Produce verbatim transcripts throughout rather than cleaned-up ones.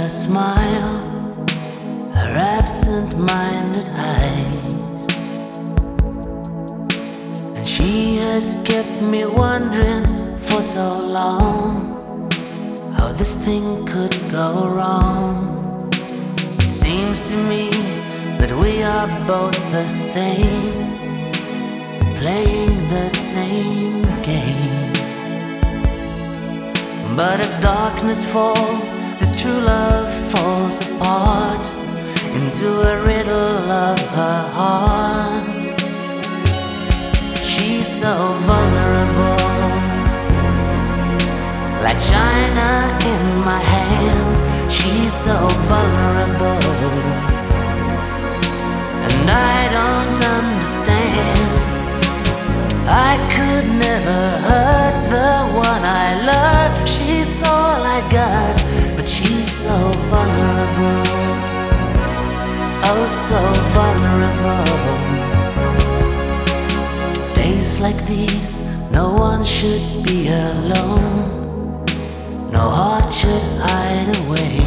her smile, her absent-minded eyes, and she has kept me wondering for so long how this thing could go wrong. It seems to me that we are both the same, playing the same game. But as darkness falls, this true love falls apart into a riddle of her heart. She's so vulnerable, like china in my hand. She's so vulnerable, and I don't understand. I could never hurt the one I love. She's all I got, but she's so vulnerable, oh so vulnerable. Days like these, no one should be alone, no heart should hide away.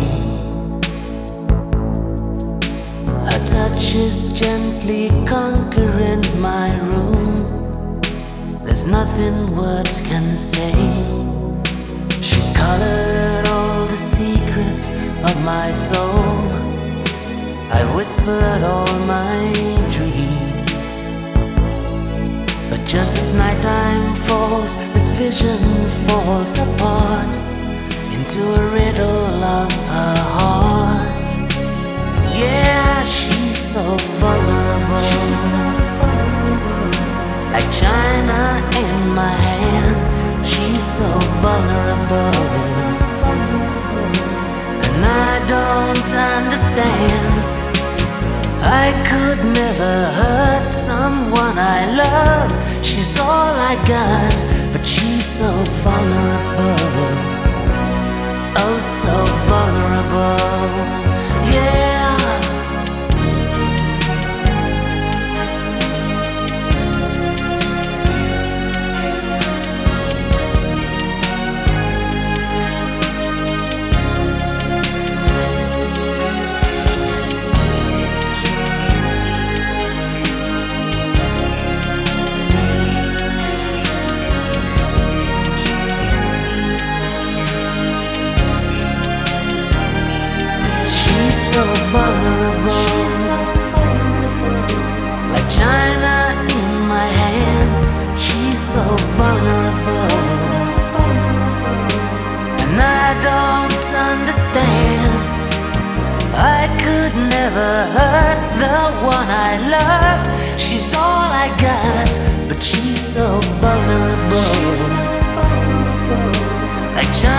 Her touch is gently conquering my room. There's nothing words can say. She's colored all the secrets of my soul. I've whispered all my dreams. But just as nighttime falls, this vision falls apart into a riddle of her heart. Yeah, she's so vulnerable, she's so vulnerable, like china in my hand. She's so vulnerable, and I don't understand. I could never hurt someone I love. She's all I got, but she's so vulnerable, oh so vulnerable, yeah. So vulnerable, like china in my hand. She's so vulnerable, and I don't understand. I could never hurt the one I love. She's all I got, but she's so vulnerable, like china